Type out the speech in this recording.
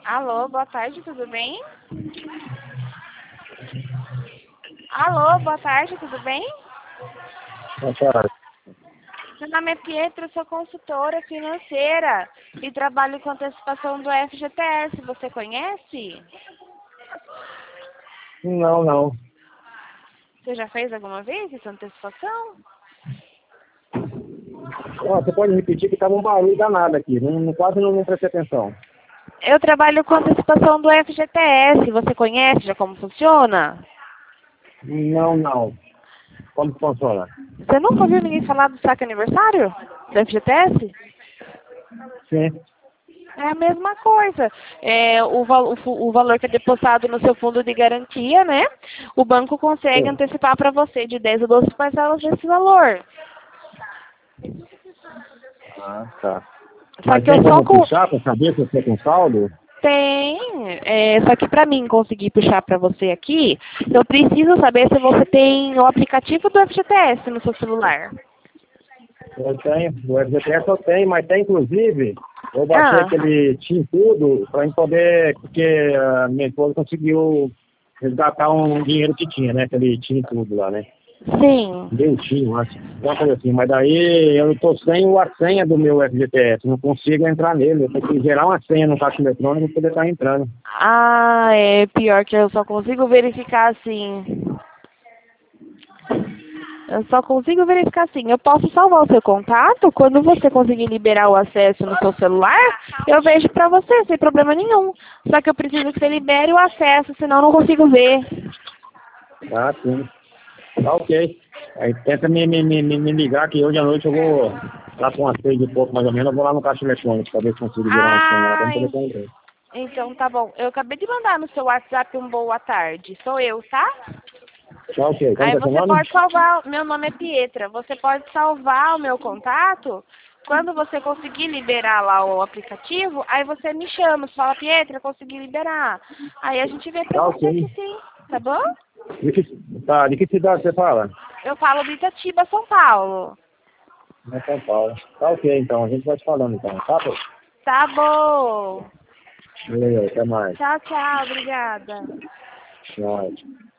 Alô, boa tarde, tudo bem? Alô, boa tarde, tudo bem? Boa tarde. Meu nome é Pietro, sou consultora financeira e trabalho com antecipação do FGTS. Você conhece? Não. Você já fez alguma vez essa antecipação? Ó, você pode repetir que estava um barulho danado aqui. Quase não prestei atenção. Eu trabalho com antecipação do FGTS. Você conhece já como funciona? Não. Como que funciona? Você nunca ouviu ninguém falar do saque aniversário do FGTS? Sim. É a mesma coisa. O valor que é depositado no seu fundo de garantia, né? O banco consegue Sim. antecipar para você de 10 a 12 parcelas desse valor. Ah, tá. Só Mas que eu tem só como puxar para saber se você tem saldo? tem, só que para mim conseguir puxar para você aqui, eu preciso saber se você tem o aplicativo do FGTS no seu celular. Eu tenho. O FGTS eu tenho, mas tem inclusive, eu baixei Ah, aquele TIM Tudo para gente poder, porque a minha esposa conseguiu resgatar um dinheiro que tinha, né? Aquele TIM Tudo lá, né? sim. Deu tinha, acho. Uma coisa assim. Mas daí eu tô sem a senha do meu FGTS. Não consigo entrar nele. Eu tenho que gerar uma senha no caixa eletrônico para poder estar entrando. Ah, é pior que eu só consigo verificar assim. Eu só consigo verificar assim. Eu posso salvar o seu contato. Quando você conseguir liberar o acesso no seu celular, eu vejo pra você, sem problema nenhum. Só que eu preciso que você libere o acesso, senão eu não consigo ver. Ah, sim. Tá ok. Aí tenta me ligar que hoje à noite eu vou lá com umas 6 e pouco mais ou menos. Eu vou lá no caixa eletrônico para ver se consigo gerar uma senha lá para Ah, poder estar entrando. então tá bom. Eu acabei de mandar no seu WhatsApp um boa tarde. Sou eu, tá? Tá ok. Como Aí que é seu você nome? pode salvar, meu nome é Pietra, você pode salvar o meu contato. Quando você conseguir liberar lá o aplicativo, aí você me chama, você fala, Pietra, consegui liberar. Aí a gente vê pra Tá você ok. aqui sim, tá bom? De que cidade você fala? Eu falo de Itatiba, São Paulo. É São Paulo. Tá ok, então. A gente vai te falando então. Tá, pô? Tá bom. Beleza, até mais. Tchau, tchau, obrigada. Tchau.